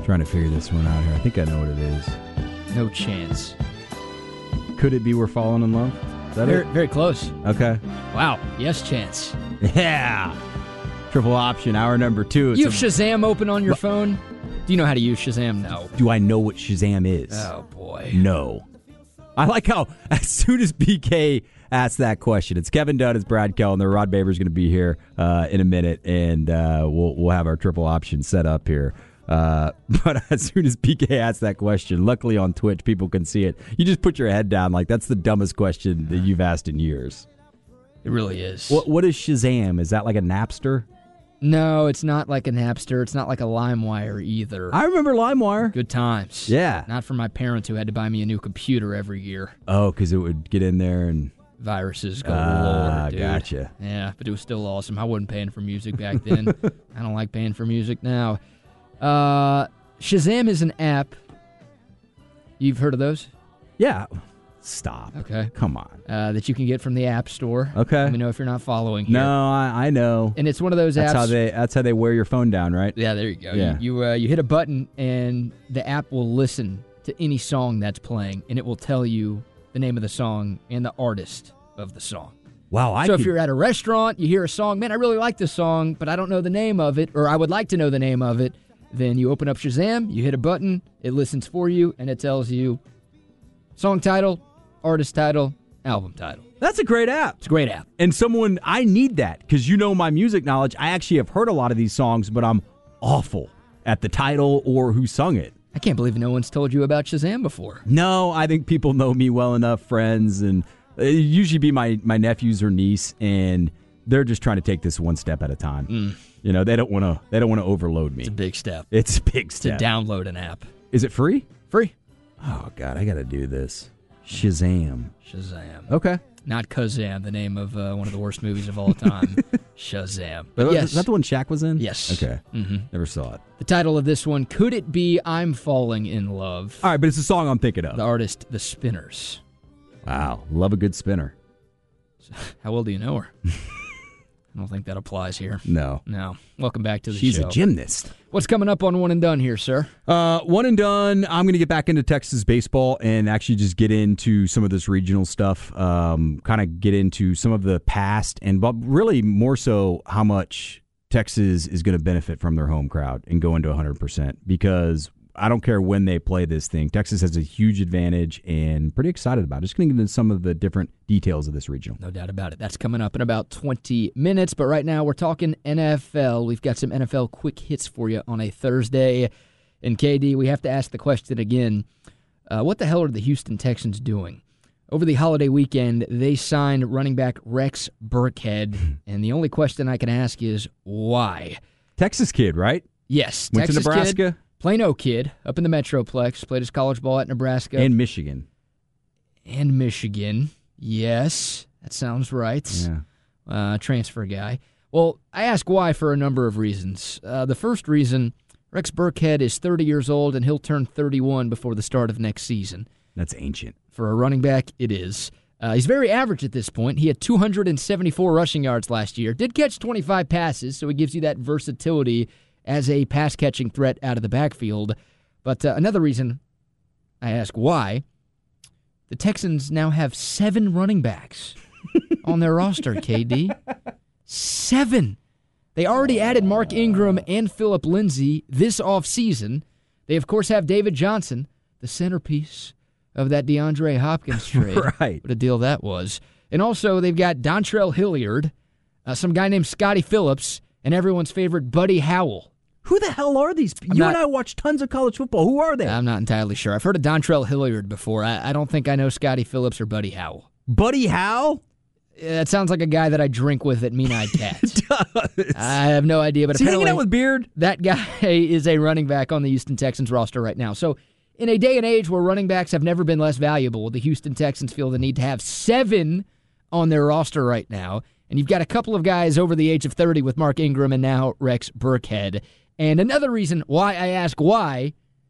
Trying to figure this one out here. I think I know what it is. No chance. Could it be We're Falling in Love? Is that it? Very close. Okay. Wow. Yes, chance. Yeah. Triple option, hour number 2. You have Shazam open on your phone? Do you know how to use Shazam? No. Do I know what Shazam is? Oh, boy. No. I like how as soon as BK asked that question, it's Kevin Dunn, it's Brad Kell, and Rod Baber's going to be here in a minute, and we'll have our triple option set up here. But as soon as BK asked that question, luckily on Twitch, people can see it. You just put your head down like that's the dumbest question that you've asked in years. It really is. What is Shazam? Is that like a Napster? No, it's not like a Napster. It's not like a LimeWire either. I remember LimeWire. Good times. Yeah. Not for my parents who had to buy me a new computer every year. Oh, because it would get in there and... Viruses go Lord, dude. Gotcha. Yeah, but it was still awesome. I wasn't paying for music back then. I don't like paying for music now. Shazam is an app. You've heard of those? Yeah. Stop. Okay. Come on. That you can get from the App Store. Okay. Let me know if you're not following here. No, I know. And it's one of those apps. That's how they wear your phone down, right? Yeah, there you go. Yeah. You hit a button, and the app will listen to any song that's playing, and it will tell you the name of the song and the artist of the song. Wow. If you're at a restaurant, you hear a song, man, I really like this song, but I don't know the name of it, or I would like to know the name of it, then you open up Shazam, you hit a button, it listens for you, and it tells you song title, artist title, album title. That's a great app. It's a great app. And I need that, because you know my music knowledge. I actually have heard a lot of these songs, but I'm awful at the title or who sung it. I can't believe no one's told you about Shazam before. No, I think people know me well enough, friends, and it usually be my nephews or niece, and they're just trying to take this one step at a time. You know, they don't want to overload me. It's a big step. It's a big step. To download an app. Is it free? Free. Oh God, I got to do this. Shazam. Okay. Not Kazam, the name of one of the worst movies of all time. Shazam. But yes. Is that the one Shaq was in? Yes. Okay. Mm-hmm. Never saw it. The title of this one, Could It Be I'm Falling in Love? All right, but it's a song I'm thinking of. The artist, The Spinners. Wow. Love a good spinner. How well do you know her? I don't think that applies here. No. Welcome back to the show. She's a gymnast. What's coming up on One and Done here, sir? One and Done. I'm going to get back into Texas baseball and actually just get into some of this regional stuff, kind of get into some of the past, but really more so how much Texas is going to benefit from their home crowd and go into 100%, because I don't care when they play this thing. Texas has a huge advantage and pretty excited about it. Just going to get into some of the different details of this regional. No doubt about it. That's coming up in about 20 minutes. But right now we're talking NFL. We've got some NFL quick hits for you on a Thursday. And KD, we have to ask the question again. What the hell are the Houston Texans doing? Over the holiday weekend, they signed running back Rex Burkhead. And the only question I can ask is why? Texas kid, right? Yes. Went Texas to Nebraska. Kid. Plano kid, up in the Metroplex, played his college ball at Nebraska. And Michigan. Yes, that sounds right. Yeah. Transfer guy. Well, I ask why for a number of reasons. The first reason, Rex Burkhead is 30 years old, and he'll turn 31 before the start of next season. That's ancient. For a running back, it is. He's very average at this point. He had 274 rushing yards last year. Did catch 25 passes, so he gives you that versatility as a pass-catching threat out of the backfield. But another reason I ask why, the Texans now have 7 running backs on their roster, KD. 7. They already added Mark Ingram and Phillip Lindsay this offseason. They, of course, have David Johnson, the centerpiece of that DeAndre Hopkins trade. Right. What a deal that was. And also, they've got Dontrell Hilliard, some guy named Scotty Phillips, and everyone's favorite Buddy Howell. Who the hell are these? And I watch tons of college football. Who are they? I'm not entirely sure. I've heard of Dontrell Hilliard before. I don't think I know Scotty Phillips or Buddy Howell. Buddy Howell? That sounds like a guy that I drink with at Mean-Eyed Cat. It does. I have no idea, but is he apparently hanging out with Beard? That guy is a running back on the Houston Texans roster right now. So in a day and age where running backs have never been less valuable, the Houston Texans feel the need to have 7 on their roster right now. And you've got a couple of guys over the age of 30 with Mark Ingram and now Rex Burkhead. And another reason why I ask why,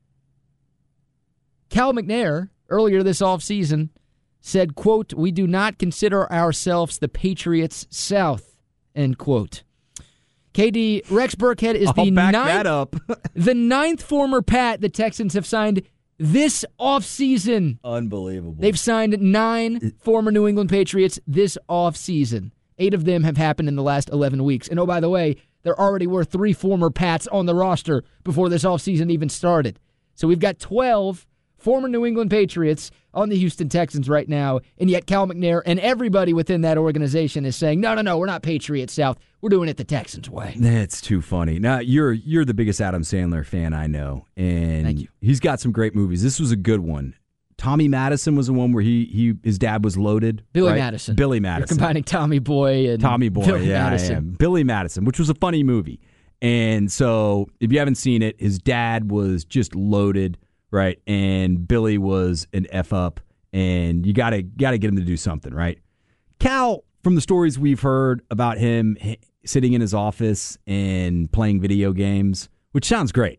Cal McNair, earlier this offseason, said, quote, "We do not consider ourselves the Patriots South," end quote. KD, Rex Burkhead is I'll back that up. the ninth former Pat the Texans have signed this offseason. Unbelievable. They've signed 9 former New England Patriots this offseason. 8 of them have happened in the last 11 weeks. And oh, by the way, there already were 3 former Pats on the roster before this offseason even started. So we've got 12 former New England Patriots on the Houston Texans right now, and yet Cal McNair and everybody within that organization is saying, no, we're not Patriots South. We're doing it the Texans way. That's too funny. Now, you're the biggest Adam Sandler fan I know, and Thank you. He's got some great movies. This was a good one. Tommy Madison was the one where his dad was loaded. Billy right? Madison. Billy Madison. You're combining Tommy Boy and Billy Madison. I am. Billy Madison, which was a funny movie. And so if you haven't seen it, his dad was just loaded, right? And Billy was an F up, and you gotta get him to do something, right? Cal, from the stories we've heard about him sitting in his office and playing video games, which sounds great,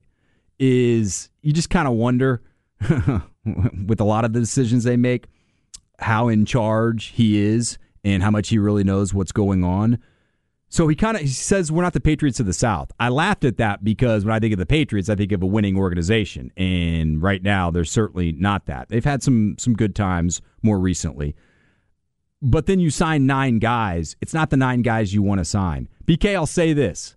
is you just kind of wonder with a lot of the decisions they make, how in charge he is and how much he really knows what's going on. So he says we're not the Patriots of the South. I laughed at that because when I think of the Patriots, I think of a winning organization. And right now, they're certainly not that. They've had some good times more recently. But then you sign 9 guys. It's not the 9 guys you want to sign. BK, I'll say this.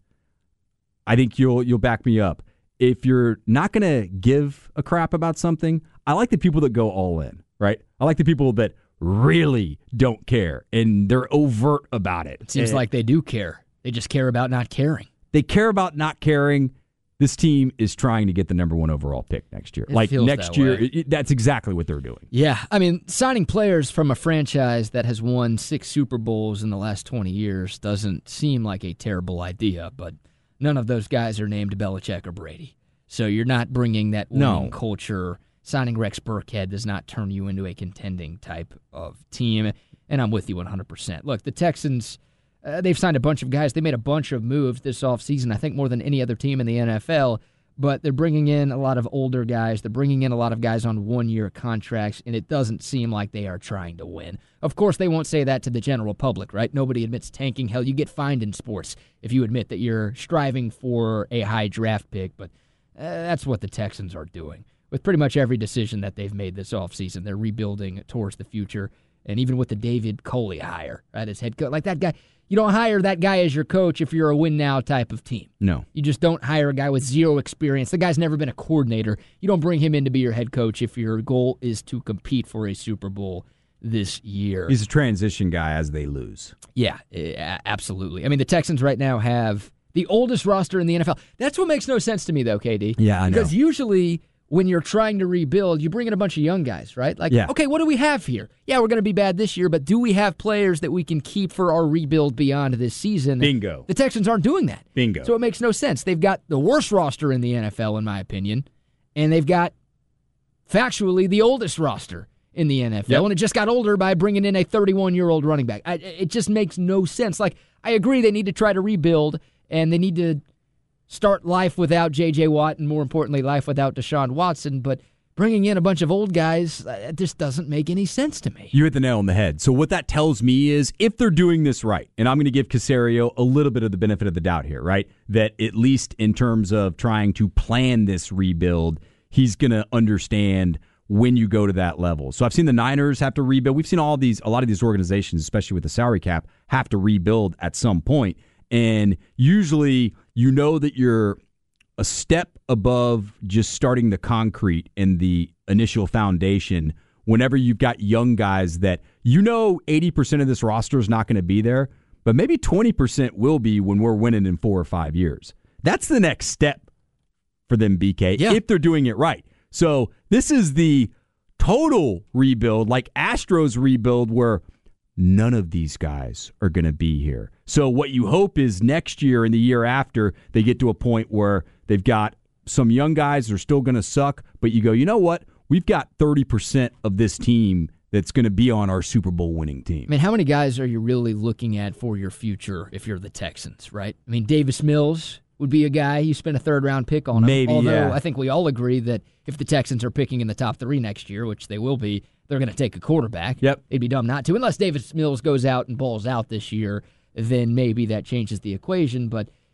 I think you'll back me up. If you're not going to give a crap about something, I like the people that go all in, right? I like the people that really don't care, and they're overt about it. It seems like they do care. They just care about not caring. They care about not caring. This team is trying to get the number 1 overall pick next year. It feels next that year, way. that's exactly what they're doing. Yeah, I mean, signing players from a franchise that has won 6 Super Bowls in the last 20 years doesn't seem like a terrible idea, but none of those guys are named Belichick or Brady. So you're not bringing that winning culture. Signing Rex Burkhead does not turn you into a contending type of team, and I'm with you 100%. Look, the Texans, they've signed a bunch of guys. They made a bunch of moves this offseason, I think more than any other team in the NFL, but they're bringing in a lot of older guys. They're bringing in a lot of guys on 1-year contracts, and it doesn't seem like they are trying to win. Of course, they won't say that to the general public, right? Nobody admits tanking. Hell, you get fined in sports if you admit that you're striving for a high draft pick, but that's what the Texans are doing. With pretty much every decision that they've made this offseason, they're rebuilding towards the future. And even with the David Coley hire, right, as head coach, like that guy, you don't hire that guy as your coach if you're a win-now type of team. No. You just don't hire a guy with 0 experience. The guy's never been a coordinator. You don't bring him in to be your head coach if your goal is to compete for a Super Bowl this year. He's a transition guy as they lose. Yeah, absolutely. I mean, the Texans right now have the oldest roster in the NFL. That's what makes no sense to me, though, KD. Yeah, I know. Because usually when you're trying to rebuild, you bring in a bunch of young guys, right? Like, okay, what do we have here? Yeah, we're going to be bad this year, but do we have players that we can keep for our rebuild beyond this season? Bingo. The Texans aren't doing that. Bingo. So it makes no sense. They've got the worst roster in the NFL, in my opinion, and they've got factually the oldest roster in the NFL, and it just got older by bringing in a 31-year-old running back. It just makes no sense. Like, I agree they need to try to rebuild, and they need to start life without J.J. Watt and, more importantly, life without Deshaun Watson. But bringing in a bunch of old guys, it just doesn't make any sense to me. You hit the nail on the head. So what that tells me is if they're doing this right, and I'm going to give Caserio a little bit of the benefit of the doubt here, right, that at least in terms of trying to plan this rebuild, he's going to understand when you go to that level. So I've seen the Niners have to rebuild. We've seen a lot of these organizations, especially with the salary cap, have to rebuild at some point. And usually you know that you're a step above just starting the concrete and the initial foundation whenever you've got young guys that 80% of this roster is not going to be there, but maybe 20% will be when we're winning in 4 or 5 years. That's the next step for them, BK, if they're doing it right. So this is the total rebuild, like Astros rebuild, where none of these guys are going to be here. So what you hope is next year and the year after, they get to a point where they've got some young guys that are still going to suck, but you go, you know what? We've got 30% of this team that's going to be on our Super Bowl winning team. I mean, how many guys are you really looking at for your future if you're the Texans, right? I mean, Davis Mills would be a guy you spend a 3rd-round pick on him. Maybe, although I think we all agree that if the Texans are picking in the top 3 next year, which they will be, they're going to take a quarterback. Yep. It'd be dumb not to. Unless Davis Mills goes out and balls out this year, then maybe that changes the equation. But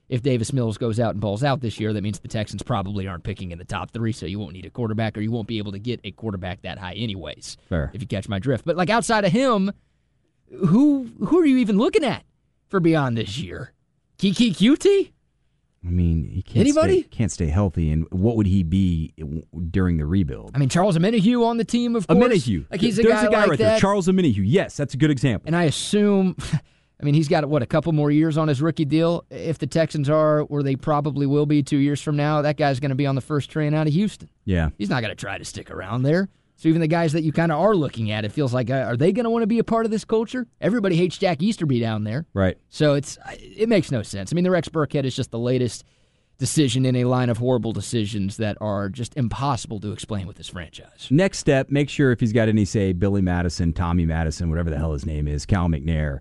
if Davis Mills goes out and balls out this year, that means the Texans probably aren't picking in the top 3, so you won't need a quarterback, or you won't be able to get a quarterback that high anyways. Fair. If you catch my drift. But like outside of him, who are you even looking at for beyond this year? Kiki QT? I mean, he can't stay healthy, and what would he be during the rebuild? I mean, Charles Omenihu on the team, of course. Omenihu. Like he's a There's guy a guy like right that. there. Charles Omenihu. Yes, that's a good example. And I assume, I mean, he's got, a couple more years on his rookie deal. If the Texans are where they probably will be 2 years from now, that guy's going to be on the first train out of Houston. Yeah. He's not going to try to stick around there. So even the guys that you kind of are looking at, it feels like, are they going to want to be a part of this culture? Everybody hates Jack Easterby down there. Right. So it makes no sense. I mean, the Rex Burkhead is just the latest decision in a line of horrible decisions that are just impossible to explain with this franchise. Next step, make sure if he's got any say, Billy Madison, Tommy Madison, whatever the hell his name is, Cal McNair,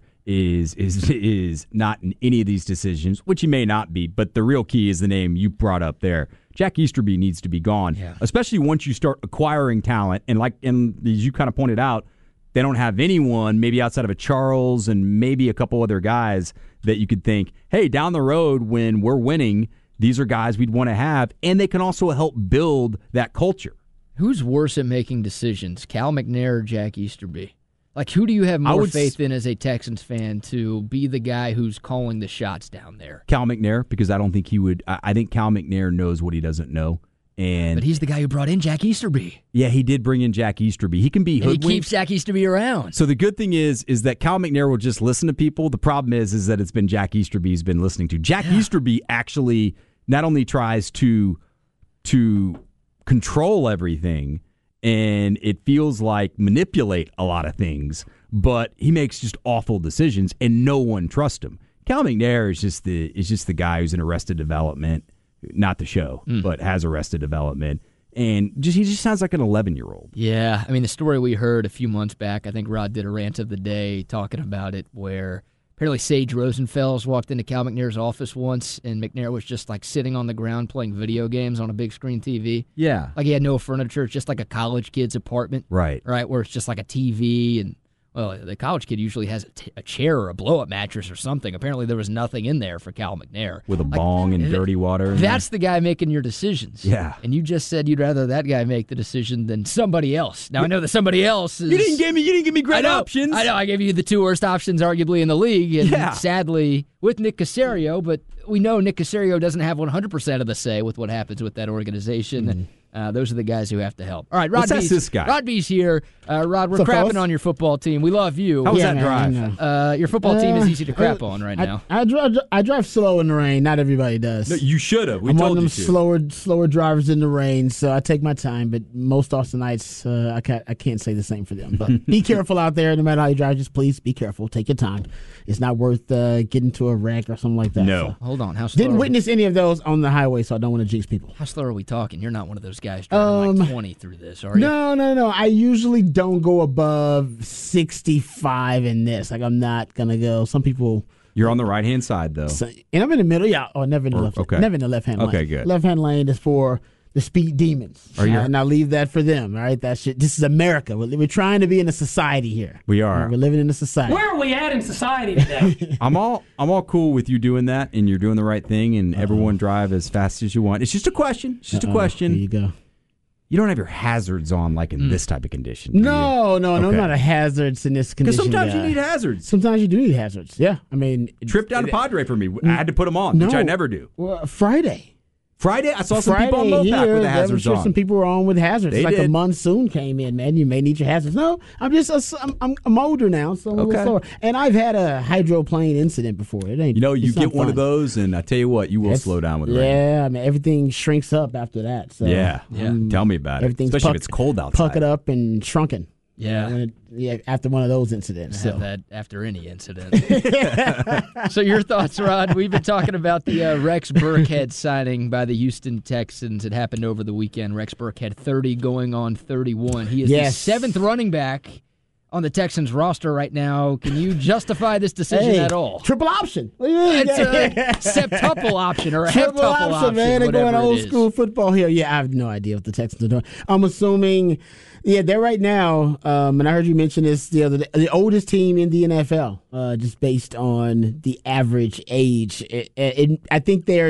is not in any of these decisions, which he may not be, but the real key is the name you brought up there. Jack Easterby needs to be gone, especially once you start acquiring talent. And as you kind of pointed out, they don't have anyone, maybe outside of a Charles and maybe a couple other guys that you could think, hey, down the road when we're winning, these are guys we'd want to have, and they can also help build that culture. Who's worse at making decisions, Cal McNair or Jack Easterby? Like, who do you have more faith in as a Texans fan to be the guy who's calling the shots down there? Cal McNair, because I don't think he would. I think Cal McNair knows what he doesn't know. But he's the guy who brought in Jack Easterby. Yeah, he did bring in Jack Easterby. He can be hoodwinked. He keeps Jack Easterby around. So the good thing is that Cal McNair will just listen to people. The problem is that it's been Jack Easterby he's been listening to. Jack Easterby actually not only tries to control everything, and it feels like manipulate a lot of things, but he makes just awful decisions, and no one trusts him. Cal McNair is just the guy who's in Arrested Development, not the show, but has Arrested Development, and he just sounds like an 11-year-old. Yeah, I mean, the story we heard a few months back, I think Rod did a rant of the day talking about it, where apparently Sage Rosenfels walked into Cal McNair's office once, and McNair was just like sitting on the ground playing video games on a big screen TV. Yeah. Like he had no furniture, just like a college kid's apartment. Right. Right, where it's just like a TV and, well, the college kid usually has a chair or a blow-up mattress or something. Apparently there was nothing in there for Cal McNair. With a bong and dirty water. That's the guy making your decisions. Yeah. And you just said you'd rather that guy make the decision than somebody else. Now, I know that somebody else is... You didn't give me great options. I know, I gave you the two worst options arguably in the league, and sadly, with Nick Caserio, but we know Nick Caserio doesn't have 100% of the say with what happens with that organization. Those are the guys who have to help. All right, Rod B's, this guy? Rod B's here. Rod, we're crapping on your football team. We love you. How was that drive? Your football team is easy to crap on right now. I drive slow in the rain. Not everybody does. No, you should have. I'm one of them slower drivers in the rain, so I take my time. But most Austinites, I can't say the same for them. But be careful out there. No matter how you drive, just please be careful. Take your time. It's not worth getting to a wreck or something like that. No. So. Hold on. How slow didn't witness any of those on the highway, so I don't want to jinx people. How slow are we talking? You're not one of those guys driving like 20 through this, are you? No. I usually don't go above 65 in this. Like, I'm not going to go. Some people... You're on the right-hand side, though. And I'm in the middle. Yeah. Oh, never in the left. Okay. Never in the left-hand lane. Okay, good. Left-hand lane is for the speed demons. And I'll leave that for them. All right. This is America. We're trying to be in a society here. We are. We're living in a society. Where are we at in society today? I'm all cool with you doing that, and you're doing the right thing, and everyone drive as fast as you want. It's just a question. It's just a question. Here you go. You don't have your hazards on like in this type of condition. No, I'm not a hazards in this condition. Because sometimes you need hazards. Sometimes you do need hazards. Yeah. I mean, trip down to Padre for me. I had to put them on, which I never do. Well, Friday, I saw some people on Mopac with the hazards on. Some people were on with hazards. It's like a monsoon came in, man. You may need your hazards. No, I'm older now, so I'm a little slower. And I've had a hydroplane incident before. It ain't. You get one of those, and I tell you what, you will slow down with rain. Yeah, I mean everything shrinks up after that. So yeah. Tell me about it. Especially if it's cold outside. Puckered up and shrunken. Yeah. After one of those incidents. I have that after any incident. So your thoughts, Rod? We've been talking about the Rex Burkhead signing by the Houston Texans. It happened over the weekend. Rex Burkhead 30 going on 31. He is the seventh running back on the Texans roster right now. Can you justify this decision at all? Triple option. What do you mean? It's a septuple option or a triple heptuple option, man. They're going old school is. football here. Yeah, I have no idea what the Texans are doing. I'm assuming, they're right now, and I heard you mention this the other day, the oldest team in the NFL, just based on the average age. I think they're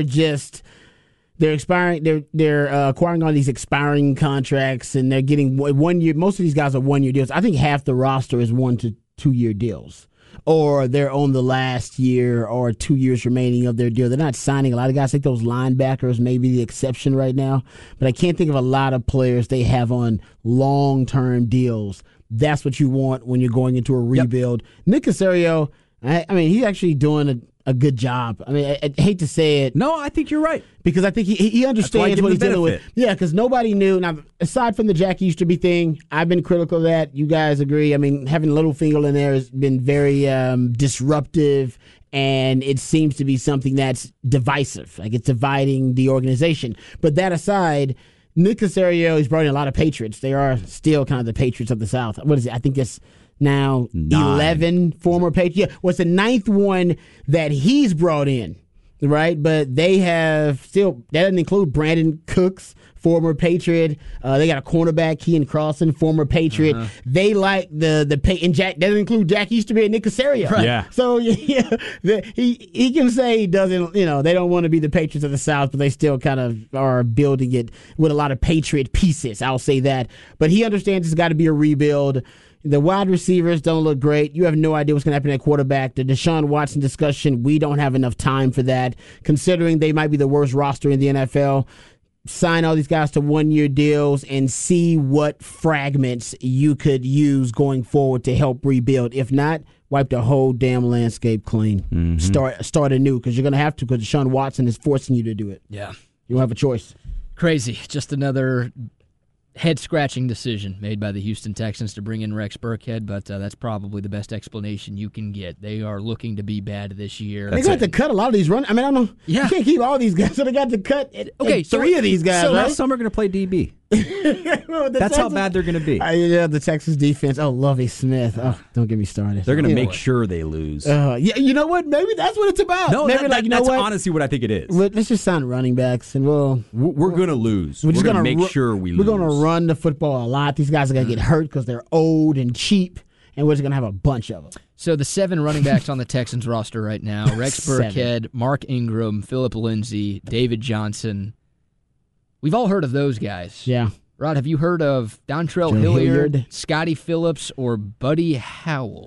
expiring. They're acquiring all these expiring contracts, and they're getting 1 year. Most of these guys are 1 year deals. I think half the roster is 1 to 2 year deals, or they're on the last year or 2 years remaining of their deal. They're not signing a lot of guys. I think those linebackers may be the exception right now, but I can't think of a lot of players they have on long-term deals. That's what you want when you're going into a rebuild. Yep. Nick Caserio, I mean, he's actually doing a good job. I mean, I hate to say it. No, I think you're right. Because I think he understands what he's dealing with. Yeah, because nobody knew. Now, aside from the Jack Easterby thing, I've been critical of that. You guys agree. I mean, having Littlefinger in there has been very disruptive, and it seems to be something that's divisive. Like, it's dividing the organization. But that aside, Nick Caserio has brought in a lot of Patriots. They are still kind of the Patriots of the South. What is it? I think it's now 11 former Patriots. Yeah, what's the 9th one that he's brought in, right? But they have still, that doesn't include Brandon Cooks, former Patriot. They got a cornerback, Kean Crossan, former Patriot. They like and Jack, that doesn't include Jack Easterby and Nick Caserio. Right. Yeah. So he can say he doesn't, they don't want to be the Patriots of the South, but they still kind of are building it with a lot of Patriot pieces. I'll say that. But he understands it's got to be a rebuild. The wide receivers don't look great. You have no idea what's going to happen at quarterback. The Deshaun Watson discussion, we don't have enough time for that. Considering they might be the worst roster in the NFL, sign all these guys to 1 year deals and see what fragments you could use going forward to help rebuild. If not, wipe the whole damn landscape clean. Mm-hmm. Start anew, because you're going to have to, because Deshaun Watson is forcing you to do it. Yeah. You don't have a choice. Crazy. Just another head-scratching decision made by the Houston Texans to bring in Rex Burkhead, but that's probably the best explanation you can get. They are looking to be bad this year. They got to cut a lot of these runs. I mean, I don't know. Yeah. You can't keep all these guys, so they got to cut three of these guys. So right? now some are going to play DB. That's how bad they're going to be. The Texas defense. Oh, Lovie Smith. Oh, don't get me started. They're going to make sure they lose. You know what? Maybe that's what it's about. No, maybe that's honestly what I think it is. Let's just sign running backs, and we're going to lose. We're going to make sure we lose. We're going to run the football a lot. These guys are going to get hurt because they're old and cheap, and we're just going to have a bunch of them. So the 7 running backs on the Texans roster right now: Rex Burkhead, Mark Ingram, Phillip Lindsay, David Johnson. We've all heard of those guys. Yeah. Rod, have you heard of Dontrell Hilliard, Scotty Phillips, or Buddy Howell?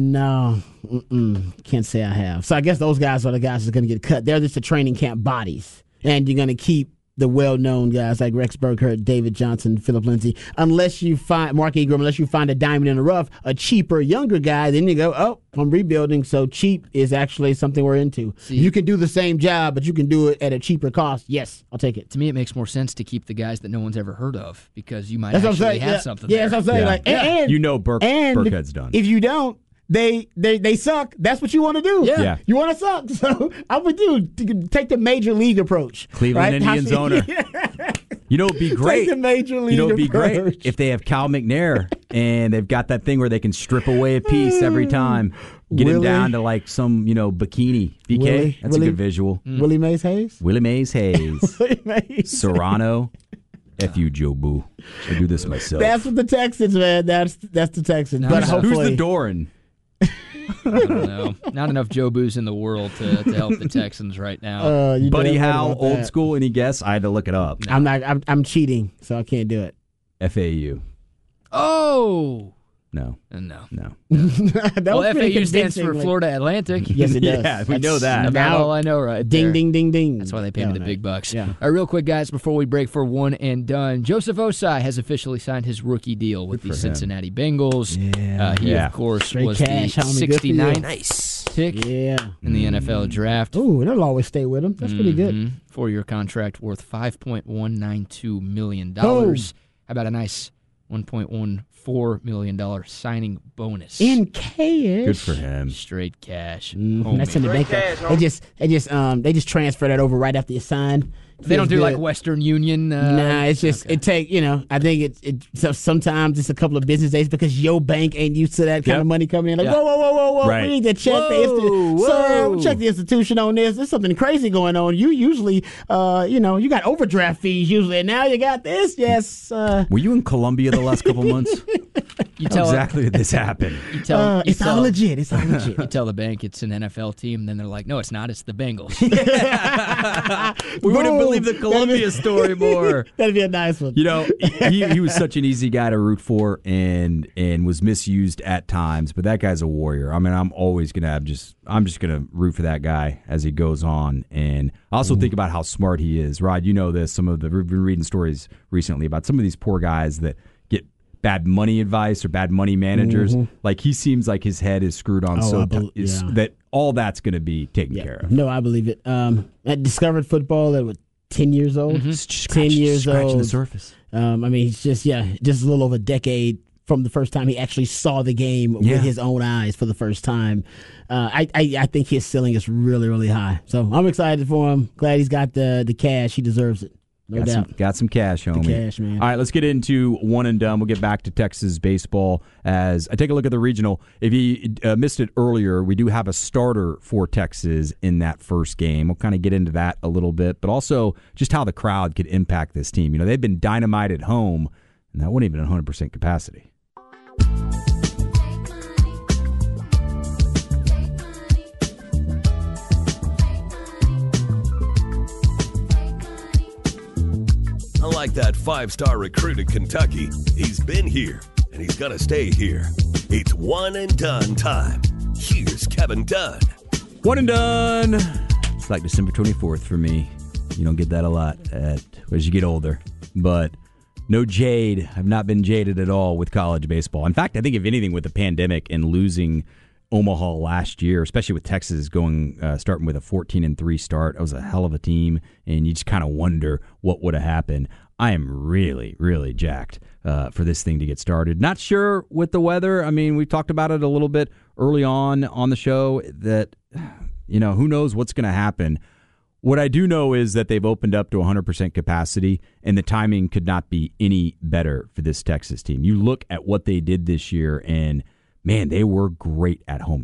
No. Can't say I have. So I guess those guys are the guys that are going to get cut. They're just the training camp bodies. And you're going to keep the well-known guys like Rex Burkhead, David Johnson, Phillip Lindsay. Unless you find Mark Ingram, unless you find a diamond in the rough, a cheaper, younger guy, then you go, I'm rebuilding, so cheap is actually something we're into. See, you can do the same job, but you can do it at a cheaper cost. Yes, I'll take it. To me, it makes more sense to keep the guys that no one's ever heard of, because you might have something there. Yeah, that's what I'm saying. And Burkhead's done. If you don't, they suck. That's what you want to do. Yeah. You want to suck. So I'm with you. Take the major league approach. Cleveland Indians owner. You know, it'd be great. Take the major league it'd be approach. Great if they have Cal McNair and they've got that thing where they can strip away a piece every time. Get him down to like some, bikini. BK, that's a good visual. Willie Mays Hayes? Willie Mays Hayes. Willie Mays. Serrano. F you, Joe Boo. I do this myself. That's what the Texans, man. That's the Texans. But who's the Doran? I don't know. Not enough Joe Boos in the world to help the Texans right now. Buddy Howell, old school. Any guess? I had to look it up. No. I'm cheating, so I can't do it. FAU. Oh. No. No. Well, FAU stands for Florida Atlantic. Yes, it does. Yeah, we know that. About all I know right Ding, there. ding, ding, ding. That's why they pay me the big bucks. Yeah. All right, real quick, guys, before we break for one and done, Joseph Osai has officially signed his rookie deal with the Cincinnati Bengals. He, of course, straight was cash, the 69th pick in the NFL draft. Ooh, they'll always stay with him. That's pretty good. 4-year contract worth $5.192 million. How about a nice $1.14 million signing bonus. In cash. Good for him. Straight cash. That's in the bank. They just transfer that over right after you sign. They don't do like Western Union. Nah, it's just it take I think so sometimes it's a couple of business days because your bank ain't used to that kind of money coming in. Like whoa, right. We need to check sir, check the institution on this. There's something crazy going on. You usually you got overdraft fees usually, and now you got this. Yes. Were you in Colombia the last couple months? Exactly this happened. It's all legit. It's all legit. You tell the bank it's an NFL team, then they're like, no, it's not. It's the Bengals. We wouldn't believe the Columbia story more. That'd be a nice one. He was such an easy guy to root for and was misused at times, but that guy's a warrior. I mean, I'm always gonna I'm just gonna root for that guy as he goes on. And I also think about how smart he is. Rod, you know this. We've been reading stories recently about some of these poor guys that get bad money advice or bad money managers. Like he seems like his head is screwed on that all that's going to be taken care of. No, I believe it. I discovered football at 10 years old. 10 years old. Scratching the surface. I mean, he's just a little over a decade from the first time he actually saw the game with his own eyes for the first time. I think his ceiling is really, really high. So I'm excited for him. Glad he's got the cash. He deserves it. No doubt. Got some cash, homie. The cash, man. All right, let's get into one and done. We'll get back to Texas baseball as I take a look at the regional. If you missed it earlier, we do have a starter for Texas in that first game. We'll kind of get into that a little bit, but also just how the crowd could impact this team. They've been dynamite at home, and that wasn't even 100% capacity. Like that 5-star recruit at Kentucky, he's been here, and he's going to stay here. It's one and done time. Here's Kevin Dunn. One and done. It's like December 24th for me. You don't get that a lot as you get older. But no jade. I've not been jaded at all with college baseball. In fact, I think if anything, with the pandemic and losing Omaha last year, especially with Texas starting with a 14-3 start, that was a hell of a team, and you just kind of wonder what would have happened. I am really, really jacked for this thing to get started. Not sure with the weather. I mean, we talked about it a little bit early on the show that, who knows what's going to happen. What I do know is that they've opened up to 100% capacity, and the timing could not be any better for this Texas team. You look at what they did this year, and, man, they were great at home.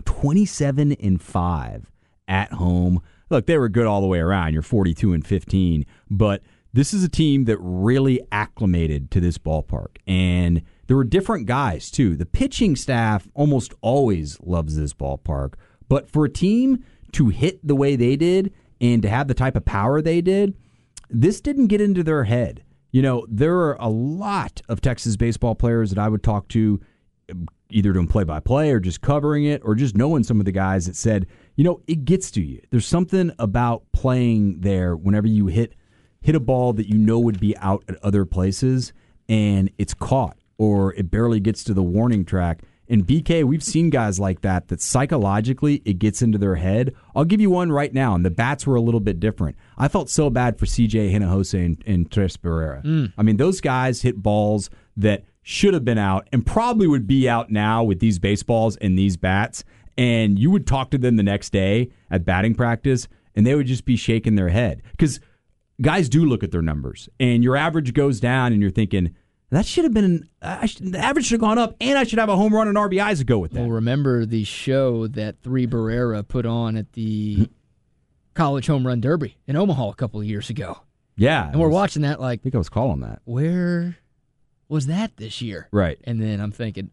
27-5 at home. Look, they were good all the way around. You're 42-15, but this is a team that really acclimated to this ballpark, and there were different guys, too. The pitching staff almost always loves this ballpark, but for a team to hit the way they did and to have the type of power they did, this didn't get into their head. There are a lot of Texas baseball players that I would talk to, either doing play-by-play or just covering it or just knowing some of the guys that said, it gets to you. There's something about playing there whenever you hit a ball that would be out at other places and it's caught or it barely gets to the warning track. And BK, we've seen guys like that psychologically it gets into their head. I'll give you one right now, and the bats were a little bit different. I felt so bad for CJ Hinojosa and Tres Barrera. I mean, those guys hit balls that should have been out and probably would be out now with these baseballs and these bats, and you would talk to them the next day at batting practice, and they would just be shaking their head because guys do look at their numbers, and your average goes down, and you're thinking, that should have been the average should have gone up, and I should have a home run and RBIs to go with that. Well, remember the show that Three Barrera put on at the College Home Run Derby in Omaha a couple of years ago. Yeah. And we're watching that like, I think I was calling that. Where was that this year? Right. And then I'm thinking,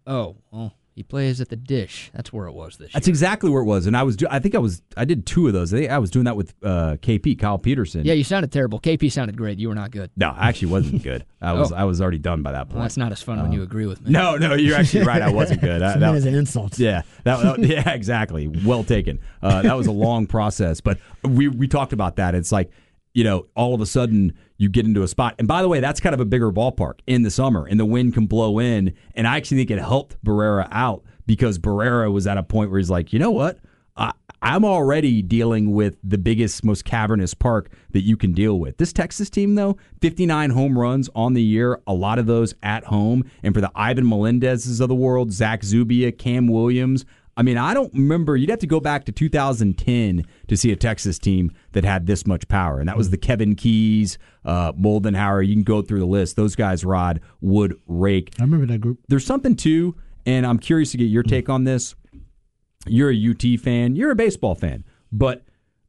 he plays at the Dish. That's where it was this year. That's exactly where it was. And I did two of those. I was doing that with KP, Kyle Peterson. Yeah, you sounded terrible. KP sounded great. You were not good. No, I actually wasn't good. I was already done by that point. Well, that's not as fun when you agree with me. No, you're actually right. I wasn't good. That is an insult. Yeah, yeah, exactly. Well taken. That was a long process, but we talked about that. It's like, all of a sudden you get into a spot. And by the way, that's kind of a bigger ballpark in the summer, and the wind can blow in. And I actually think it helped Barrera out because Barrera was at a point where he's like, you know what? I'm already dealing with the biggest, most cavernous park that you can deal with. This Texas team, though, 59 home runs on the year, a lot of those at home. And for the Ivan Melendezes of the world, Zach Zubia, Cam Williams, I mean, I don't remember. You'd have to go back to 2010 to see a Texas team that had this much power. And that was the Kevin Keys, Moldenhauer. You can go through the list. Those guys, Rod, would rake. I remember that group. There's something, too, and I'm curious to get your take on this. You're a UT fan. You're a baseball fan. But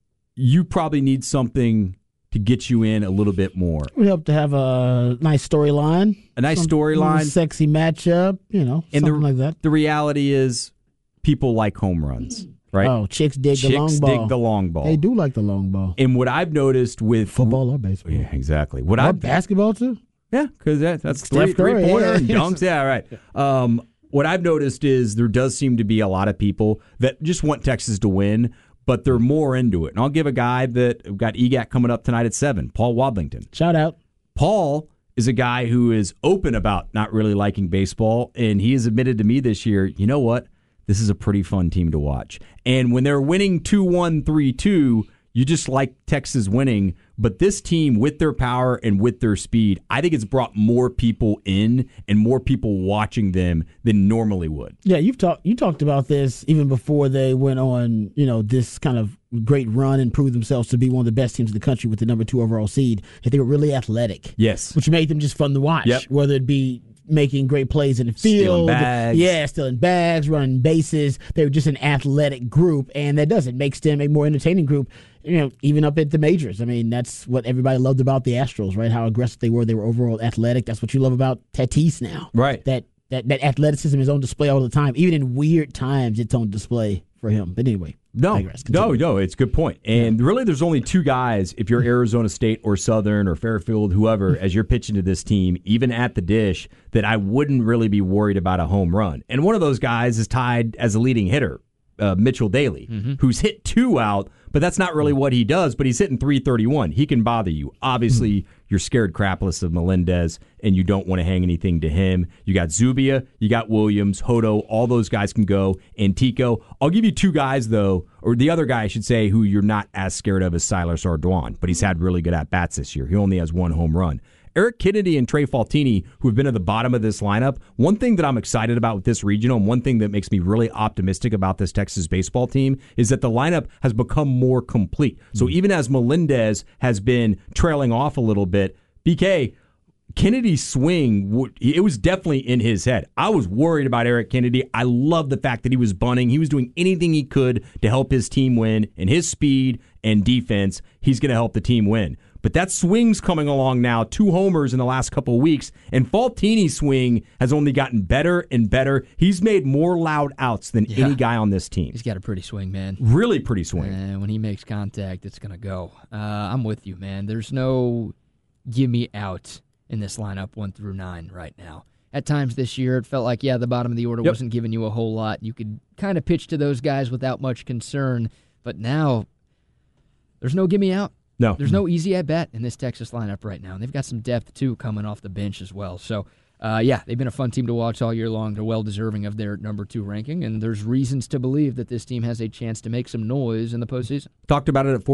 you probably need something to get you in a little bit more. We hope to have a nice storyline. A nice storyline. Sexy matchup, something like that. The reality is people like home runs, right? Oh, chicks dig the long ball. Chicks dig the long ball. They do like the long ball. And what I've noticed with football or baseball. Yeah, exactly. Basketball, too? Yeah, because that's three-pointer and dunks. Yeah, right. What I've noticed is there does seem to be a lot of people that just want Texas to win, but they're more into it. And I'll give a guy that got EGAT coming up tonight at 7, Paul Wadlington. Shout out. Paul is a guy who is open about not really liking baseball, and he has admitted to me this year, you know what? This is a pretty fun team to watch. And when they're winning 2-1, 3-2, you just like Texas winning. But this team, with their power and with their speed, I think it's brought more people in and more people watching them than normally would. Yeah, you talked about this even before they went on, this kind of great run and proved themselves to be one of the best teams in the country with the number 2 overall seed. They were really athletic. Yes. Which made them just fun to watch. Yep. Whether it be making great plays in the field. Stealing bags. Yeah, stealing bags, running bases. They were just an athletic group, and that does. It makes them a more entertaining group, even up at the majors. I mean, that's what everybody loved about the Astros, right? How aggressive they were. They were overall athletic. That's what you love about Tatis now. Right. That athleticism is on display all the time. Even in weird times, it's on display for him. But anyway. No, it's a good point. And really, there's only 2 guys, if you're Arizona State or Southern or Fairfield, whoever, as you're pitching to this team, even at the dish, that I wouldn't really be worried about a home run. And one of those guys is tied as a leading hitter, Mitchell Daly, who's hit 2 out, but that's not really what he does, but he's hitting .331. He can bother you. Obviously, you're scared crapless of Melendez, and you don't want to hang anything to him. You got Zubia, you got Williams, Hodo, all those guys can go, and Tico. I'll give you 2 guys, though, or the other guy, I should say, who you're not as scared of is Silas Ardoin, but he's had really good at-bats this year. He only has 1 home run. Eric Kennedy and Trey Faltini, who have been at the bottom of this lineup, one thing that I'm excited about with this regional and one thing that makes me really optimistic about this Texas baseball team is that the lineup has become more complete. So even as Melendez has been trailing off a little bit, BK, Kennedy's swing, it was definitely in his head. I was worried about Eric Kennedy. I love the fact that he was bunting. He was doing anything he could to help his team win, and his speed and defense, he's going to help the team win. But that swing's coming along now, 2 homers in the last couple of weeks, and Faltini's swing has only gotten better and better. He's made more loud outs than any guy on this team. He's got a pretty swing, man. Really pretty swing. And when he makes contact, it's going to go. I'm with you, man. There's no give me out in this lineup 1 through 9 right now. At times this year, it felt like, the bottom of the order wasn't giving you a whole lot. You could kind of pitch to those guys without much concern. But now, there's no give me out. No. There's no easy at-bat in this Texas lineup right now. And they've got some depth, too, coming off the bench as well. So, they've been a fun team to watch all year long. They're well-deserving of their number 2 ranking, and there's reasons to believe that this team has a chance to make some noise in the postseason. Talked about it at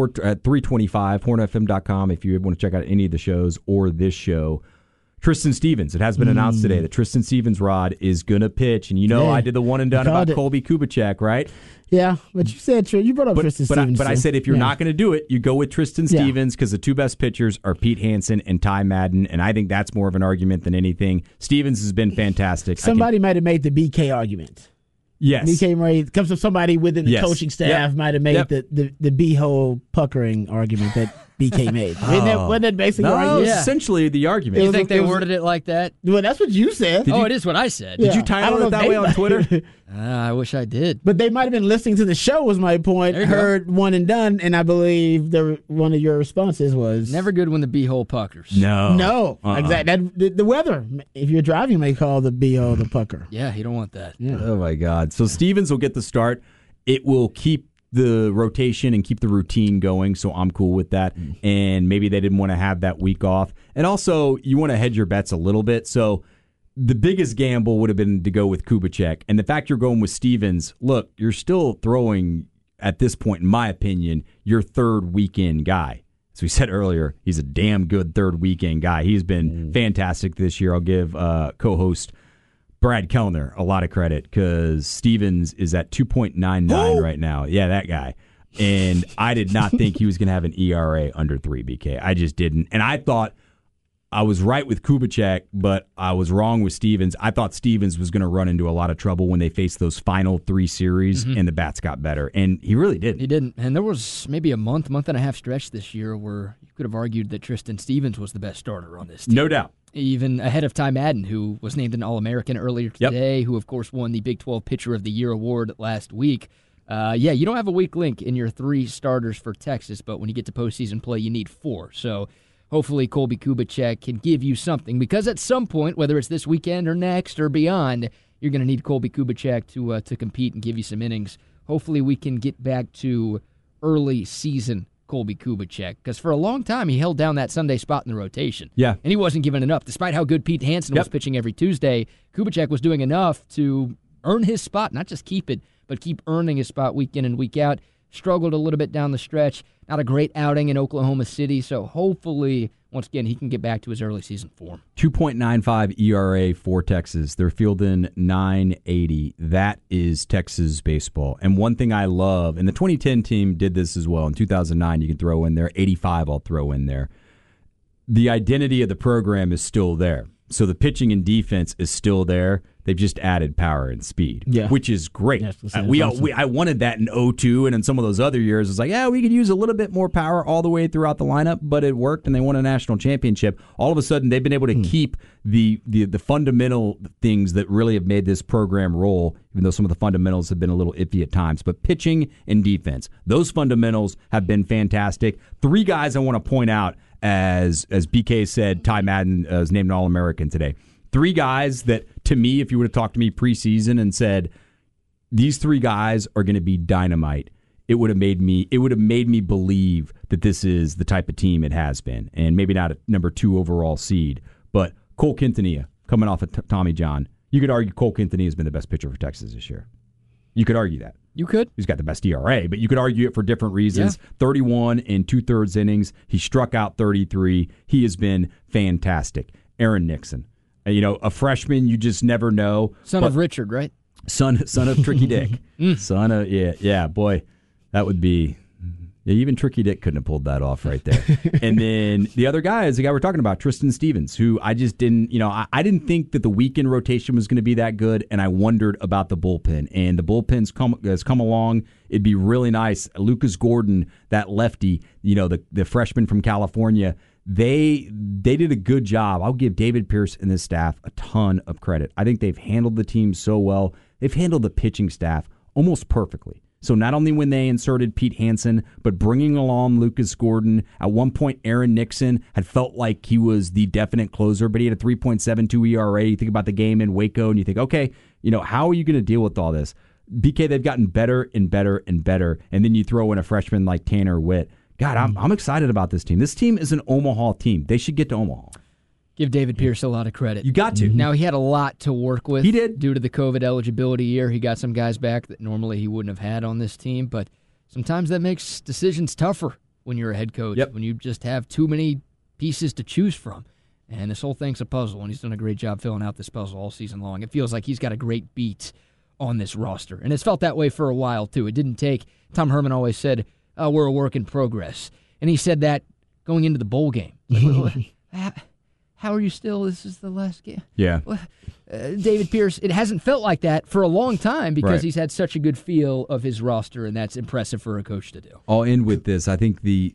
325, hornfm.com if you want to check out any of the shows or this show. Tristan Stevens. It has been announced today that Tristan Stevens, Rod, is going to pitch. And I did the one and done about Colby Kubicek, right? Yeah, but you brought up Tristan Stevens. But I said if you're not going to do it, you go with Tristan Stevens because the 2 best pitchers are Pete Hansen and Ty Madden, and I think that's more of an argument than anything. Stevens has been fantastic. Somebody might have made the BK argument. Yes. BK comes from somebody within the coaching staff might have made the B-hole puckering argument that BK made. Wasn't that basically right? Yeah. Essentially the argument. You think they worded it like that? Well, that's what you said. It is what I said. Did you title it that way on Twitter? I wish I did. But they might have been listening to the show was my point. Heard one and done, and I believe one of your responses was... Never good when the B-hole puckers. No. Exactly. The weather, if you're driving, may call the B-hole the pucker. Yeah, you don't want that. Yeah. Oh, my God. So Stevens will get the start. It will keep the rotation and keep the routine going, so I'm cool with that. And maybe they didn't want to have that week off. And also, you want to hedge your bets a little bit. So the biggest gamble would have been to go with Kubicek. And the fact you're going with Stevens, look, you're still throwing at this point, in my opinion, your third weekend guy. As we said earlier, he's a damn good third weekend guy. He's been fantastic this year. I'll give co-host Brad Kellner a lot of credit because Stevens is at 2.99 right now. Yeah, that guy. And I did not think he was going to have an ERA under 3, BK. I just didn't. And I thought I was right with Kubicek, but I was wrong with Stevens. I thought Stevens was going to run into a lot of trouble when they faced those final 3 series, and the bats got better. And he really didn't. He didn't. And there was maybe a month and a half stretch this year where you could have argued that Tristan Stevens was the best starter on this team. No doubt. Even ahead of Ty Madden, who was named an All-American earlier today, who, of course, won the Big 12 Pitcher of the Year award last week. You don't have a weak link in your 3 starters for Texas, but when you get to postseason play, you need 4. So hopefully Colby Kubicek can give you something, because at some point, whether it's this weekend or next or beyond, you're going to need Colby Kubicek to compete and give you some innings. Hopefully we can get back to early season Colby Kubicek, because for a long time he held down that Sunday spot in the rotation. Yeah. And he wasn't giving it up. Despite how good Pete Hansen was pitching every Tuesday, Kubicek was doing enough to earn his spot, not just keep it, but keep earning his spot week in and week out. Struggled a little bit down the stretch. Not a great outing in Oklahoma City, so hopefully, once again, he can get back to his early season form. 2.95 ERA for Texas. They're fielding .980. That is Texas baseball. And one thing I love, and the 2010 team did this as well. In 2009, you can throw in there. 85, I'll throw in there. The identity of the program is still there. So the pitching and defense is still there. They've just added power and speed, which is great. I wanted that in 2002 and in some of those other years. It's like, we could use a little bit more power all the way throughout the lineup, but it worked and they won a national championship. All of a sudden, they've been able to keep the fundamental things that really have made this program roll, even though some of the fundamentals have been a little iffy at times. But pitching and defense, those fundamentals have been fantastic. 3 guys I want to point out, as BK said, Ty Madden was named an All-American today. 3 guys that, to me, if you would have talked to me preseason and said, these 3 guys are going to be dynamite, it would have made me believe that this is the type of team it has been. And maybe not a number 2 overall seed, but Cole Quintanilla coming off of Tommy John. You could argue Cole Quintanilla has been the best pitcher for Texas this year. You could argue that. You could. He's got the best ERA, but you could argue it for different reasons. 31 in 2/3 innings. He struck out 33. He has been fantastic. Aaron Nixon. A freshman, you just never know. Son of Richard, right? Son of Tricky Dick. Son of, boy, that would be, even Tricky Dick couldn't have pulled that off right there. And then the other guy is the guy we're talking about, Tristan Stevens, who I just didn't, I didn't think that the weekend rotation was going to be that good, and I wondered about the bullpen. And the bullpen's has come along. It'd be really nice. Lucas Gordon, that lefty, the freshman from California, They did a good job. I'll give David Pierce and his staff a ton of credit. I think they've handled the team so well. They've handled the pitching staff almost perfectly. So not only when they inserted Pete Hansen, but bringing along Lucas Gordon. At one point, Aaron Nixon had felt like he was the definite closer, but he had a 3.72 ERA. You think about the game in Waco, and you think, okay, how are you going to deal with all this? BK, they've gotten better and better and better. And then you throw in a freshman like Tanner Witt. God, I'm excited about this team. This team is an Omaha team. They should get to Omaha. Give David Pierce a lot of credit. You got to. Now, he had a lot to work with. He did. Due to the COVID eligibility year, he got some guys back that normally he wouldn't have had on this team, but sometimes that makes decisions tougher when you're a head coach, when you just have too many pieces to choose from. And this whole thing's a puzzle, and he's done a great job filling out this puzzle all season long. It feels like he's got a great beat on this roster, and it's felt that way for a while, too. It didn't take – Tom Herman always said, we're a work in progress. And he said that going into the bowl game. Like, how are you still? This is the last game. Yeah. David Pierce, it hasn't felt like that for a long time because he's had such a good feel of his roster, and that's impressive for a coach to do. I'll end with this. I think the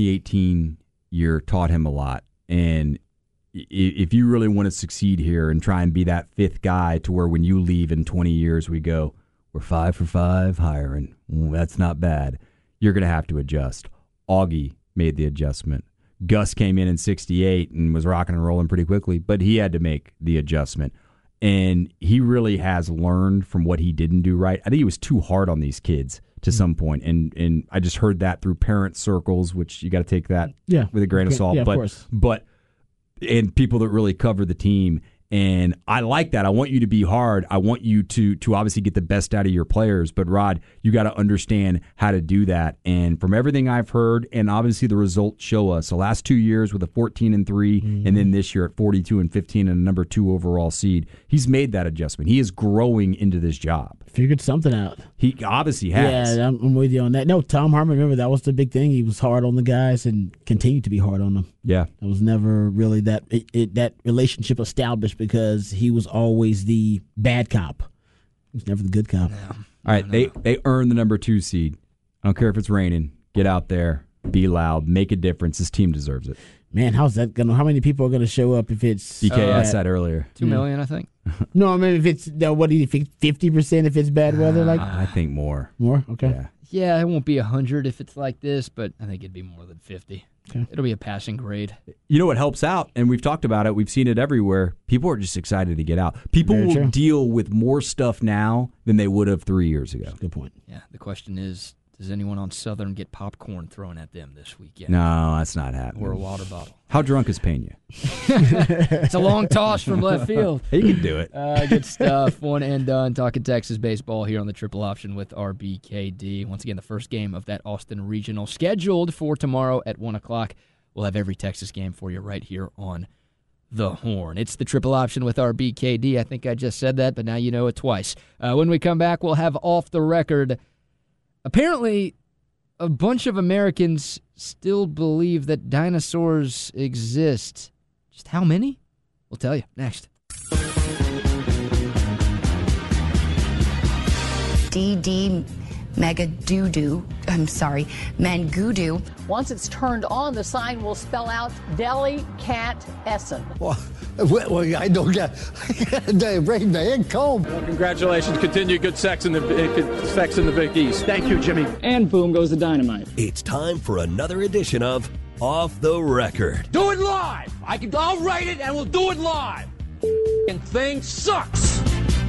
2018 year taught him a lot. And if you really want to succeed here and try and be that 5th guy to where when you leave in 20 years we go, we're 5 for 5 hiring. That's not bad. You're going to have to adjust. Augie made the adjustment. Gus came in 68 and was rocking and rolling pretty quickly, but he had to make the adjustment. And he really has learned from what he didn't do right. I think he was too hard on these kids to some point, and I just heard that through parent circles, which you got to take that with a grain of salt. Of course. And people that really cover the team. And I like that. I want you to be hard. I want you to obviously get the best out of your players. But, Rod, you got to understand how to do that. And from everything I've heard, and obviously the results show us, the last 2 years with a 14-3, and then this year at 42-15 and a number 2 overall seed, he's made that adjustment. He is growing into this job. Figured something out. He obviously has. Yeah, I'm with you on that. No, Tom Herman, remember, that was the big thing. He was hard on the guys and continued to be hard on them. Yeah. It was never really that relationship established because he was always the bad cop. He was never the good cop. No. All right, they earned the number 2 seed. I don't care if it's raining. Get out there, be loud, make a difference. This team deserves it. Man, how's that going to, how many people are going to show up if it's... DK asked that earlier. 2 million, I think. No, I mean, if it's, what do you think, 50% if it's bad weather? Like I think more. More? Okay. Yeah, it won't be 100 if it's like this, but I think it'd be more than 50. Okay. It'll be a passing grade. You know what helps out, and we've talked about it, we've seen it everywhere, people are just excited to get out. People will deal with more stuff now than they would have 3 years ago. Good point. Yeah, the question is, does anyone on Southern get popcorn thrown at them this weekend? No, that's not happening. Or a water bottle. How drunk is Pena? It's a long toss from left field. He can do it. Good stuff. One and done. Talking Texas baseball here on the Triple Option with RBKD. Once again, the first game of that Austin Regional scheduled for tomorrow at 1 o'clock. We'll have every Texas game for you right here on The Horn. It's the Triple Option with RBKD. I think I just said that, but now you know it twice. When we come back, we'll have Off the Record. Apparently, a bunch of Americans still believe that dinosaurs exist. Just how many? We'll tell you next. DD Mangudu. Once it's turned on, the sign will spell out Delicatessen. Well, I don't get they bring the income. Well, congratulations. Continue good sex in the Big East. Thank you, Jimmy. And boom goes the dynamite. It's time for another edition of Off the Record. Do it live. I'll write it and we'll do it live. And thing sucks.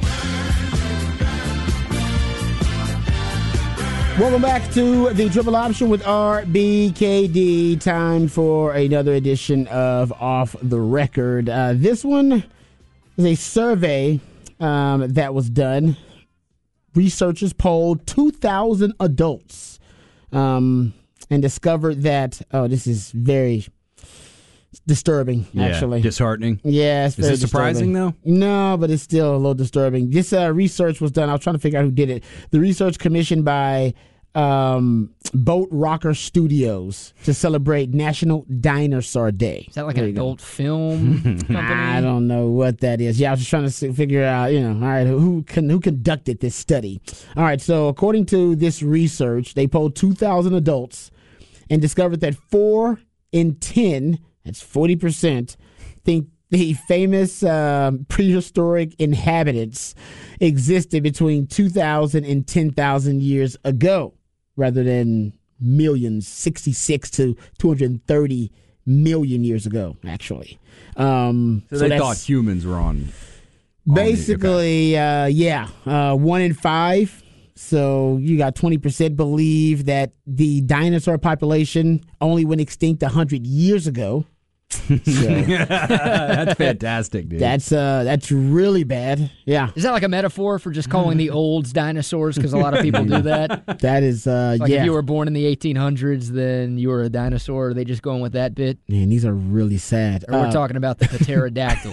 Welcome back to the Triple Option with RBKD. Time for another edition of Off the Record. This one is a survey that was done. Researchers polled 2,000 adults and discovered that, this is very disturbing, actually. Disheartening? Yeah, it's very Is it surprising, though? No, but it's still a little disturbing. This research was done. I was trying to figure out who did it. The research commissioned by Boat Rocker Studios to celebrate National Dinosaur Day. Is that like an adult film company? I don't know what that is. Yeah, I was just trying to figure out, all right, who conducted this study. All right, so according to this research, they polled 2,000 adults and discovered that 4 in 10, that's 40%, think the famous prehistoric inhabitants existed between 2,000 and 10,000 years ago, rather than millions, 66 to 230 million years ago, actually. So they thought humans were on basically, 1 in 5. So you got 20% believe that the dinosaur population only went extinct 100 years ago. So, that's fantastic, dude. That's really bad. Yeah. Is that like a metaphor for just calling the olds dinosaurs? Because a lot of people do that. That is, like if you were born in the 1800s, then you were a dinosaur. Are they just going with that bit? Man, these are really sad. Or we're talking about the pterodactyl.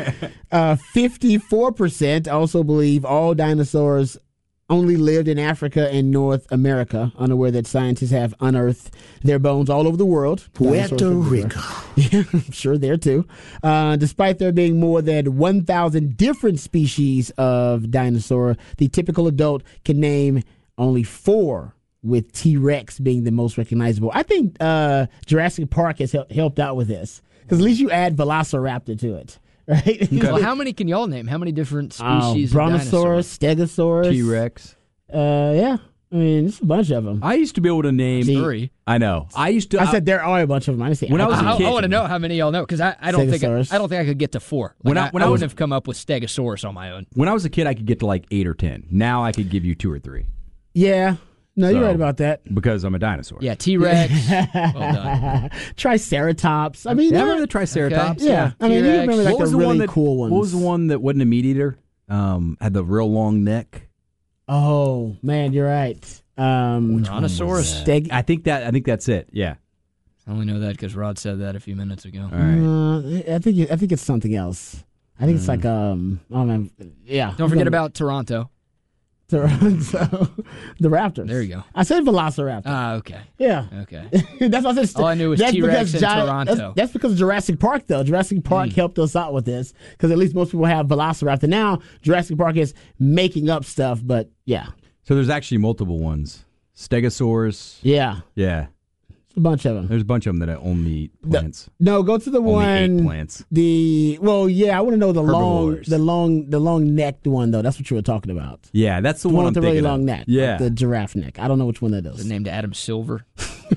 54% also believe all dinosaurs only lived in Africa and North America, unaware that scientists have unearthed their bones all over the world. Puerto Rico. Yeah, I'm sure there too. Despite there being more than 1,000 different species of dinosaur, the typical adult can name only 4, with T-Rex being the most recognizable. I think Jurassic Park has helped out with this, because at least you add Velociraptor to it. Right? Okay. Well, how many can y'all name? How many different species? Brontosaurus, Stegosaurus, T-Rex. Yeah. I mean, there's a bunch of them. I used to be able to name 3. I know. I said there are a bunch of them. I when I was a kid, I want to know how many y'all know, because I don't think I could get to 4. Like I wouldn't have come up with Stegosaurus on my own. When I was a kid, I could get to like 8 or 10. Now I could give you 2 or 3. Yeah. No, you're right about that. Because I'm a dinosaur. Yeah, T-Rex. Well done. Triceratops. I mean, I remember the Triceratops. Okay. Yeah. I mean, you remember like the really cool ones. What was the one that wasn't a meat eater? Had the real long neck. Oh man, you're right. Brontosaurus. I think that's it. Yeah. I only know that because Rod said that a few minutes ago. All right. I think it's something else. I think it's like yeah. Don't forget about Toronto. Toronto, the Raptors. There you go. I said Velociraptor. Ah, okay. Yeah. Okay. That's what I said. All I knew was T-Rex in Toronto. That's because Jurassic Park, though. Jurassic Park helped us out with this because at least most people have Velociraptor. Now, Jurassic Park is making up stuff, but yeah. So there's actually multiple ones. Stegosaurus. Yeah. Yeah. A bunch of them. There's a bunch of them that only eat plants. No, go to the only one. Ate plants. I want to know the Herbivores. long necked one though. That's what you were talking about. Yeah, that's the one with I'm the really thinking long of. neck. Yeah, like the giraffe neck. I don't know which one that is. Is it named Adam Silver?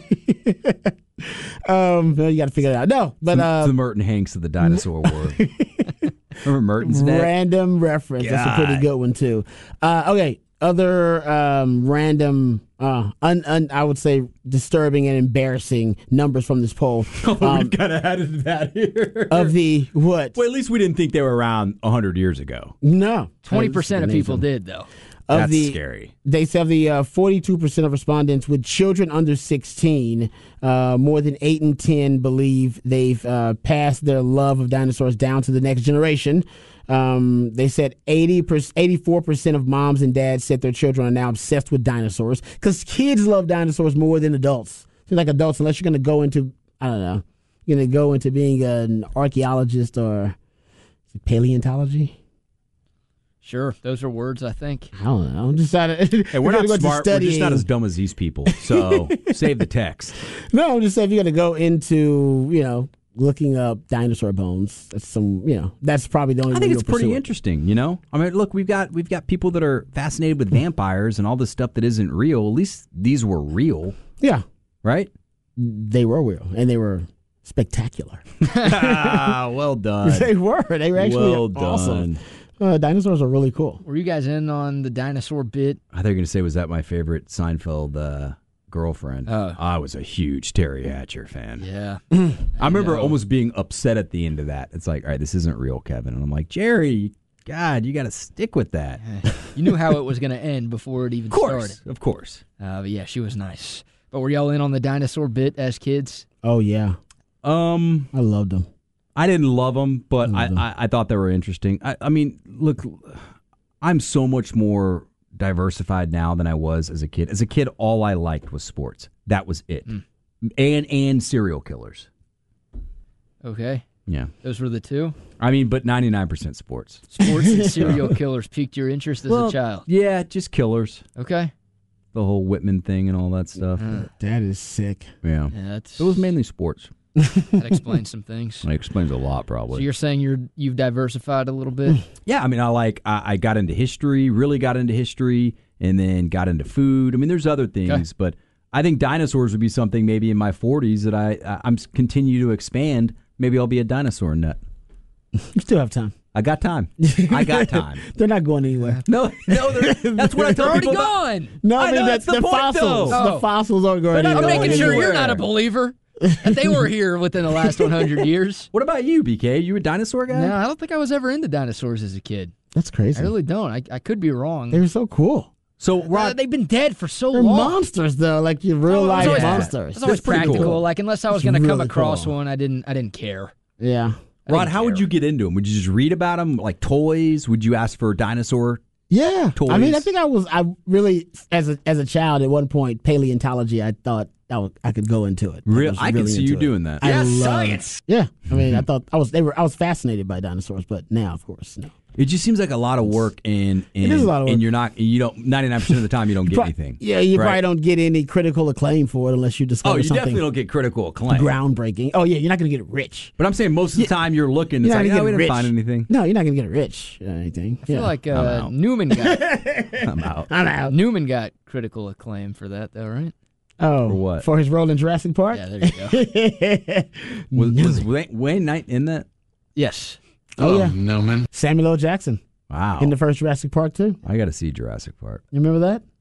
Well, you got to figure it out. No, but it's the Merton Hanks of the dinosaur world. Remember Merton's neck? Random reference. God. That's a pretty good one too. Okay. Other random, I would say disturbing and embarrassing numbers from this poll. We've kind of added that here. Of the what? Well, at least we didn't think they were around 100 years ago. No. 20% of people did, though. That's scary. They said 42% of respondents with children under 16, more than 8 in 10 believe they've passed their love of dinosaurs down to the next generation. They said 84% of moms and dads said their children are now obsessed with dinosaurs because kids love dinosaurs more than adults. Seems like adults, unless you're going to go into, I don't know, you're going to go into being an archaeologist or paleontology. Sure, those are words, I think. I don't know. I'm just hey, we're not smart. We're just not as dumb as these people. So save the text. No, I'm just saying if you're going to go into, looking up dinosaur bones, that's probably the only way I think it's pretty pursue interesting, I mean, look, we've got people that are fascinated with vampires and all this stuff that isn't real. At least these were real. Yeah. Right? They were real, and they were spectacular. Well done. They were actually awesome. Dinosaurs are really cool. Were you guys in on the dinosaur bit? I thought you were going to say, was that my favorite Seinfeld girlfriend? I was a huge Terry Hatcher fan. Yeah. I remember almost being upset at the end of that. It's like, all right, this isn't real, Kevin. And I'm like, Jerry, God, you got to stick with that. You knew how it was going to end before it even started. Of course. But yeah, she was nice. But were y'all in on the dinosaur bit as kids? Oh, yeah. I loved them. I didn't love them, but I thought they were interesting. I mean, look, I'm so much more diversified now than I was as a kid. As a kid, all I liked was sports. That was it. And serial killers. Okay. Yeah. Those were the two? I mean, but 99% sports. Sports and serial killers piqued your interest as a child? Yeah, just killers. Okay. The whole Whitman thing and all that stuff. That is sick. Yeah. It was mainly sports. That explains some things. It explains a lot, probably. So you're saying you've diversified a little bit? Yeah, I mean, I got into history, really got into history, and then got into food. I mean, there's other things, but I think dinosaurs would be something maybe in my 40s that I'm continue to expand. Maybe I'll be a dinosaur nut. You still have time. I got time. I got time. They're not going anywhere. No, that's what I tell they're people. Already gone. No, I know, that's the point, fossils. though. The fossils aren't going anywhere. I'm making sure you're not a believer. And they were here within the last 100 years. What about you, BK? You a dinosaur guy? No, I don't think I was ever into dinosaurs as a kid. That's crazy. I really don't. I could be wrong. They were so cool. So, Rod, they've been dead for so They're long. monsters, though, like your real life monsters. It's always practical. Cool. Like unless I was going to come across one, I didn't care. Yeah. Rod, how would you get into them? Would you just read about them, like toys? Would you ask for dinosaur? Yeah. Toys? I mean, I think I really, as a child, at one point, paleontology, I thought I could go into it. I could see you doing that. Yes, science. Yeah. I mean, I thought I was fascinated by dinosaurs, but now, of course, no. It just seems like a lot of work, and it is a lot of work. And you don't 99% of the time you don't get anything. Yeah, you probably don't get any critical acclaim for it unless you discover something. Oh, you definitely don't get critical acclaim. Groundbreaking. Oh yeah, you're not going to get rich. But I'm saying most of the time you're looking, it's like, we didn't find anything. No, you're not going to get rich or anything. I feel like Newman got. I'm out. I'm out. Newman got critical acclaim for that, though, right? Oh, for what? For his role in Jurassic Park? Yeah, there you go. was Wayne Knight in that? Yes. Oh yeah. No, man. Samuel L. Jackson. Wow. In the first Jurassic Park too. I got to see Jurassic Park. You remember that?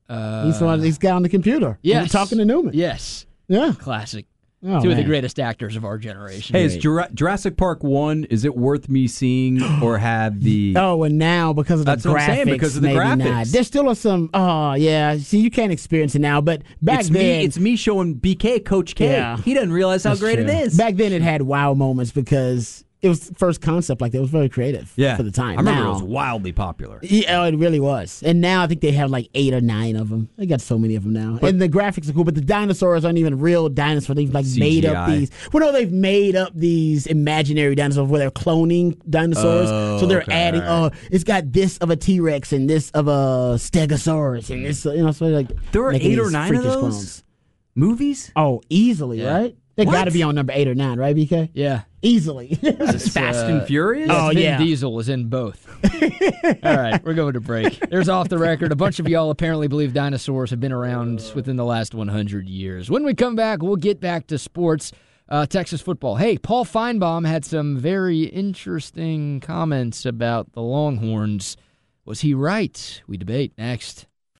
He's got on the computer. Yes. Talking to Newman. Yes. Yeah. Classic. Oh, Two of the greatest actors of our generation. Hey, is Jurassic Park 1, is it worth me seeing or have the... Oh, and now because of the That's what I'm saying, graphics, because of the maybe graphics. not. There still are some, see, you can't experience it now, but back then... It's me showing BK, Coach K. Yeah. He doesn't realize how great it is. Back then it had wow moments because it was the first concept like that. It was very creative for the time. I remember now, it was wildly popular. Yeah, it really was. And now I think they have like 8 or 9 of them. They got so many of them now. And the graphics are cool, but the dinosaurs aren't even real dinosaurs. They've like made up these. Well, no, they've made up these imaginary dinosaurs where they're cloning dinosaurs. So they're adding, it's got this of a T-Rex and this of a Stegosaurus and this, so like. There were 8 or 9 of those clones. movies? Oh, easily, right? They got to be on number 8 or 9, right, BK? Yeah. Easily. Is Fast and Furious? Yes, Vin Diesel is in both. All right, we're going to break. There's Off the Record. A bunch of y'all apparently believe dinosaurs have been around within the last 100 years. When we come back, we'll get back to sports, Texas football. Hey, Paul Feinbaum had some very interesting comments about the Longhorns. Was he right? We debate next.